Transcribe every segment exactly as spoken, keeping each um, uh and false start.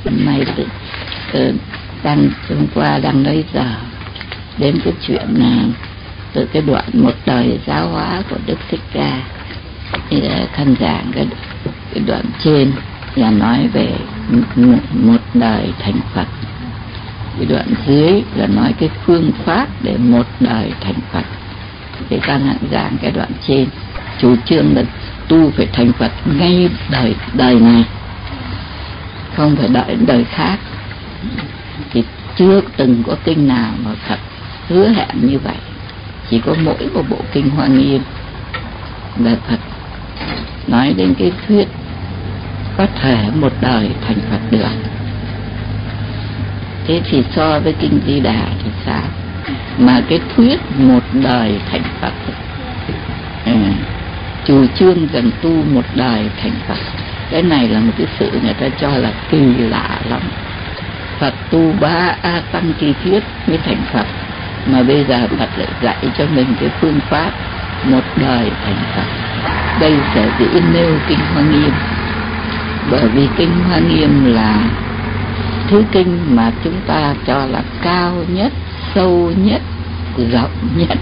Hôm nay tự, tự, đang hôm qua đang lấy giờ đến cái chuyện là từ cái đoạn một đời giáo hóa của Đức Thích Ca, thì khán giảng cái, cái đoạn trên là nói về một đời thành Phật, cái đoạn dưới là nói cái phương pháp để một đời thành Phật. Thì ta giảng cái đoạn trên chủ trương là tu phải thành Phật ngay đời đời này, không phải đợi đời khác. Thì chưa từng có kinh nào mà Phật hứa hẹn như vậy, chỉ có mỗi một bộ kinh Hoa Nghiêm là Phật nói đến cái thuyết có thể một đời thành Phật được. Thế thì so với kinh Di Đà thì sao? Mà cái thuyết một đời thành Phật, à, chủ trương cần tu một đời thành Phật, cái này là một cái sự người ta cho là kỳ lạ lắm. Phật tu ba a tăng kỳ thiết mới thành Phật, mà bây giờ Phật lại dạy cho mình cái phương pháp một đời thành Phật. Đây sở dĩ nêu kinh Hoa Nghiêm, bởi vì kinh Hoa Nghiêm là thứ kinh mà chúng ta cho là cao nhất, sâu nhất, rộng nhất,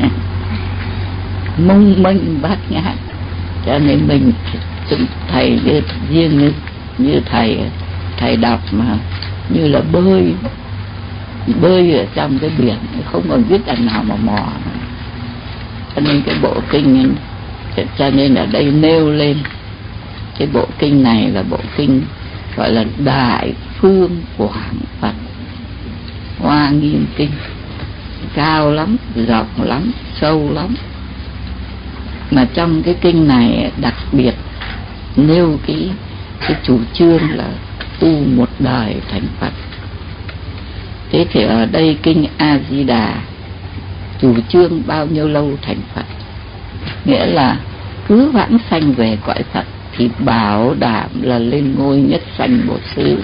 mông mênh bát ngát. Cho nên mình chúng thầy như, riêng như, như thầy thầy đọc mà như là bơi bơi ở trong cái biển, không còn biết đằng nào mà mò. Cho nên cái bộ kinh, cho nên ở đây nêu lên cái bộ kinh này là bộ kinh gọi là Đại Phương Quảng Phật Hoa Nghiêm Kinh, cao lắm, rộng lắm, sâu lắm. Mà trong cái kinh này đặc biệt nêu cái cái chủ trương là tu một đời thành Phật. Thế thì ở đây kinh A Di Đà chủ trương bao nhiêu lâu thành Phật, nghĩa là cứ vãng sanh về cõi Phật thì bảo đảm là lên ngôi nhất sanh Bổn Sư.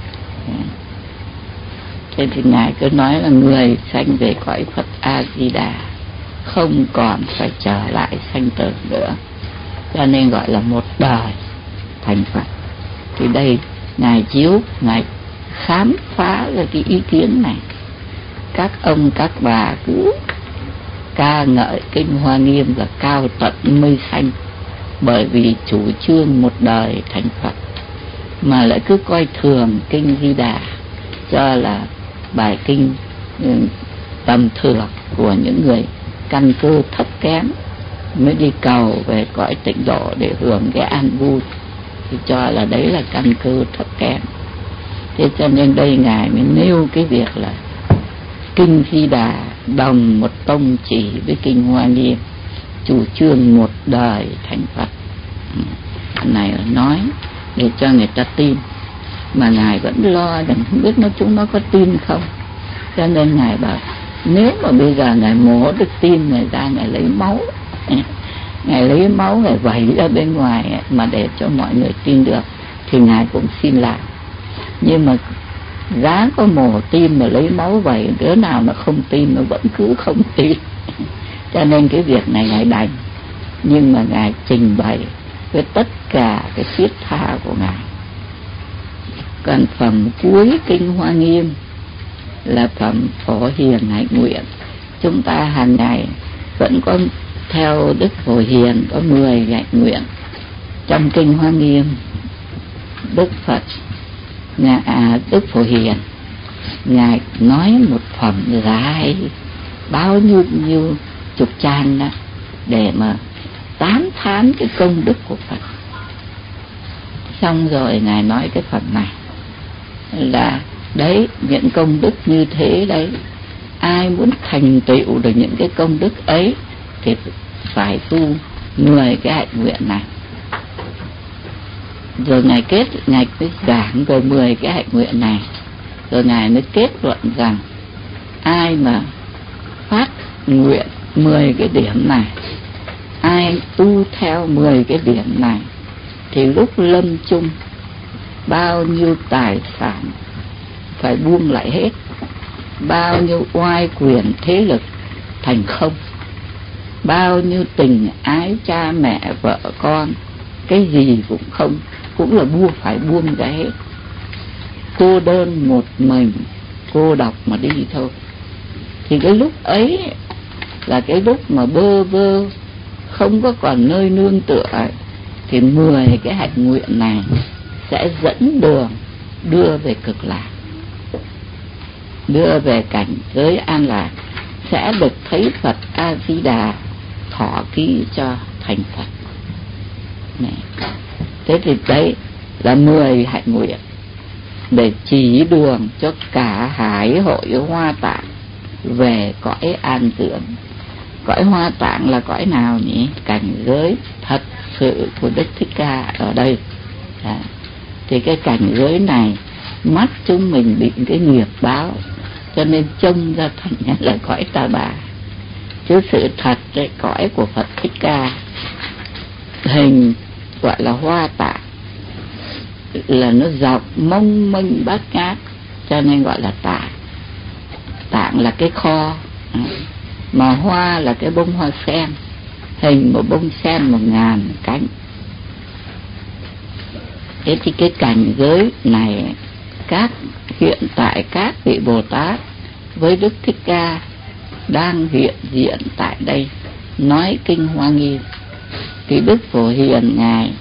Thế thì ngài cứ nói là người sanh về cõi Phật A Di Đà không còn phải trở lại sanh tử nữa, cho nên gọi là một đời thành Phật. Thì đây ngài chiếu, ngài khám phá ra cái ý kiến này. Các ông các bà cứ ca ngợi kinh Hoa Nghiêm là cao tận mây xanh, bởi vì chủ trương một đời thành Phật, mà lại cứ coi thường kinh Di Đà cho là bài kinh tầm thường của những người căn cơ thấp kém mới đi cầu về cõi tịnh độ để hưởng cái an vui, thì cho là đấy là căn cơ thấp kém. Thế cho nên đây ngài mới nêu cái việc là kinh Di Đà đồng một tông chỉ với kinh Hoa Nghiêm, chủ trương một đời thành Phật. Này là nói để cho người ta tin, mà ngài vẫn lo rằng không biết nó chúng nó có tin không. Cho nên ngài bảo nếu mà bây giờ ngài mổ được tin, ngài ra ngài lấy máu, ngài lấy máu ngài vẩy ra bên ngoài mà để cho mọi người tin được thì ngài cũng xin làm. Nhưng mà giá có mổ tim mà lấy máu vẩy, đứa nào nó không tin nó vẫn cứ không tin. Cho nên cái việc này ngài đành, nhưng mà ngài trình bày với tất cả cái thiết tha của ngài. Còn phẩm cuối kinh Hoa Nghiêm là phẩm Phổ Hiền Hạnh Nguyện. Chúng ta hàng ngày vẫn có theo Đức Phổ Hiền có mười hạnh nguyện. Trong kinh Hoa Nghiêm, Đức Phật à, Đức Phổ Hiền ngài nói một phẩm dài bao nhiêu nhiêu chục trang đó để mà tán thán cái công đức của Phật. Xong rồi ngài nói cái phần này là đấy, những công đức như thế đấy, ai muốn thành tựu được những cái công đức ấy thì phải tu mười cái hạnh nguyện này. Rồi ngài kết, ngài mới giảng về mười cái hạnh nguyện này, rồi ngài mới kết luận rằng ai mà phát nguyện mười cái điểm này, ai tu theo mười cái điểm này thì lúc lâm chung bao nhiêu tài sản phải buông lại hết, bao nhiêu oai quyền thế lực thành không, bao nhiêu tình ái cha mẹ vợ con cái gì cũng không, cũng là buông, phải buông ra hết. cô đơn một mình, cô độc mà đi thôi. Thì cái lúc ấy là cái lúc mà bơ vơ, không có còn nơi nương tựa, thì mười cái hạnh nguyện này sẽ dẫn đường đưa về cực lạc, đưa về cảnh giới an lạc, sẽ được thấy Phật A Di Đà thọ ký cho thành Phật này. Thế thì đấy là mười hạnh nguyện để chỉ đường cho cả hải hội Hoa Tạng về cõi an dưỡng. Cõi Hoa Tạng là cõi nào nhỉ? Cảnh giới thật sự của Đức Thích Ca ở đây. Đó. Thì cái cảnh giới này mắt chúng mình bị cái nghiệp báo, cho nên trông ra thành là cõi ta bà. Chứ sự thật cái cõi của Phật Thích Ca hình gọi là Hoa Tạng, là nó dọc mông mênh bát ngát, cho nên gọi là tạng. Tạng là cái kho, mà hoa là cái bông hoa sen, hình một bông sen một ngàn cánh. Thế thì cái cảnh giới này, các hiện tại các vị Bồ Tát với Đức Thích Ca đang hiện diện tại đây nói kinh Hoa Nghiêm. Thì Đức Phổ Hiền ngài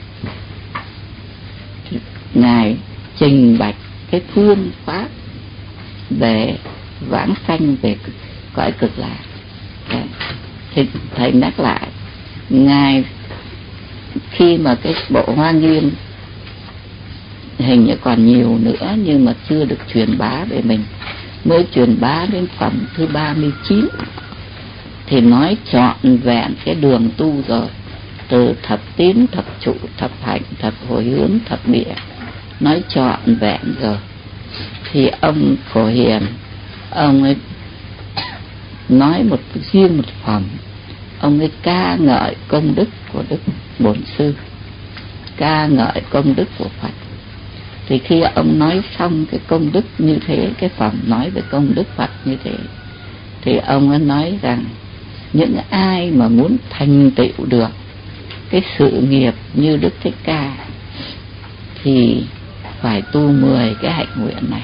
ngài trình bạch cái phương pháp để vãng sanh về cõi cực lạc. Thì thầy nhắc lại, ngài khi mà cái bộ Hoa Nghiêm hình như còn nhiều nữa nhưng mà chưa được truyền bá về mình, mới truyền bá đến phẩm thứ ba mươi chín, thì nói trọn vẹn cái đường tu rồi, từ thập tín, thập trụ, thập hạnh, thập hồi hướng, thập địa, nói trọn vẹn rồi. Thì ông Phổ Hiền, ông ấy nói một riêng một phẩm, ông ấy ca ngợi công đức của Đức Bổn Sư, ca ngợi công đức của Phật. Thì khi ông nói xong cái công đức như thế, cái phẩm nói về công đức Phật như thế, thì ông ấy nói rằng những ai mà muốn thành tựu được cái sự nghiệp như Đức Thích Ca thì phải tu mười cái hạnh nguyện này.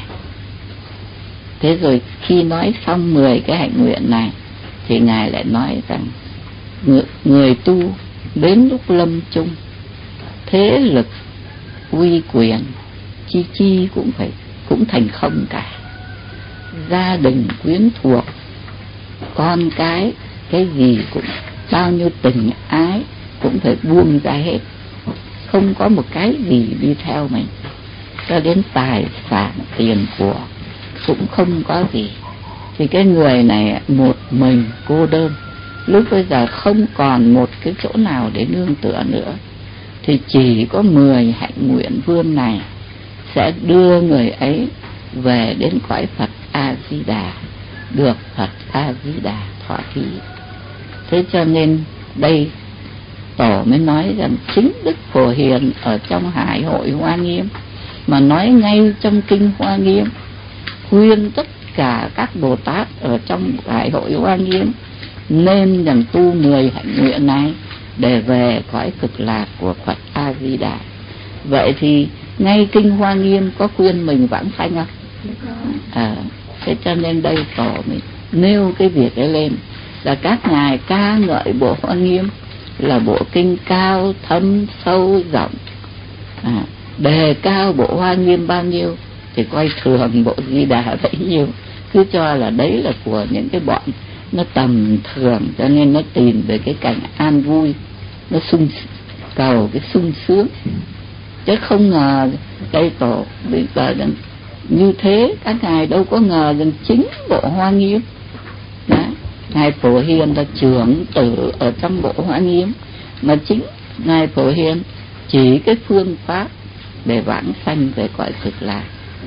Thế rồi khi nói xong mười cái hạnh nguyện này thì ngài lại nói rằng người, người tu đến lúc lâm chung, thế lực uy quyền chi chi cũng phải cũng thành không cả, gia đình quyến thuộc, con cái, cái gì cũng, bao nhiêu tình ái cũng phải buông ra hết, không có một cái gì đi theo mình, cho đến tài sản tiền của cũng không có gì. Thì cái người này một mình cô đơn, lúc bây giờ không còn một cái chỗ nào để nương tựa nữa, thì chỉ có mười hạnh nguyện vương này sẽ đưa người ấy về đến cõi Phật A Di Đà, được Phật A Di Đà thọ ký. Thế cho nên đây tổ mới nói rằng chính Đức Phổ Hiền ở trong Hải hội Hoa Nghiêm, mà nói ngay trong kinh Hoa Nghiêm, khuyên tất cả các Bồ Tát ở trong Hải hội Hoa Nghiêm nên rằng tu mười hạnh nguyện này để về cõi cực lạc của Phật A Di Đà. Vậy thì ngay kinh Hoa Nghiêm có khuyên mình vãng sanh không? À, thế cho nên đây tổ mình nêu cái việc ấy lên, là các ngài ca ngợi bộ Hoa Nghiêm là bộ kinh cao thâm sâu rộng, à, đề cao bộ Hoa Nghiêm bao nhiêu thì coi thường bộ Di Đà bấy nhiêu, cứ cho là đấy là của những cái bọn nó tầm thường, cho nên nó tìm về cái cảnh an vui, nó sung cầu cái sung sướng. Chứ không ngờ đây tổ bây giờ như thế, các ngài đâu có ngờ rằng chính bộ Hoa Nghiêm đó, ngài Phổ Hiền là trưởng tử ở trong bộ Hoa Nghiêm, mà chính ngài Phổ Hiền chỉ cái phương pháp để vãng sanh về cõi cực lạc.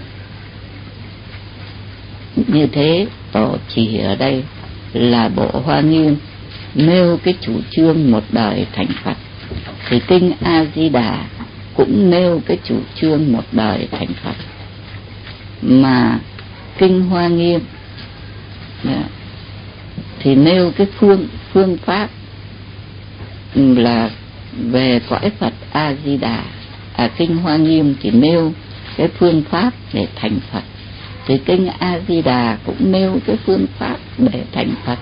Như thế tổ chỉ ở đây là bộ Hoa Nghiêm nêu cái chủ trương một đời thành Phật, thì kinh A Di Đà cũng nêu cái chủ trương một đời thành Phật. Mà kinh Hoa Nghiêm thì nêu cái phương phương pháp là về cõi Phật A Di Đà. À, kinh Hoa Nghiêm thì nêu cái phương pháp để thành Phật, thì kinh A Di Đà cũng nêu cái phương pháp để thành Phật.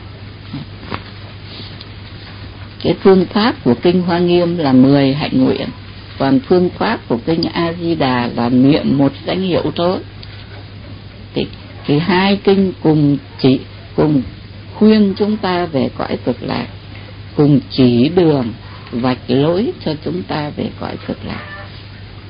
Cái phương pháp của kinh Hoa Nghiêm là mười hạnh nguyện, còn phương pháp của kinh A Di Đà là niệm một danh hiệu thôi. Thì, thì hai kinh cùng chỉ cùng khuyên chúng ta về cõi Cực Lạc, cùng chỉ đường vạch lối cho chúng ta về cõi Cực Lạc.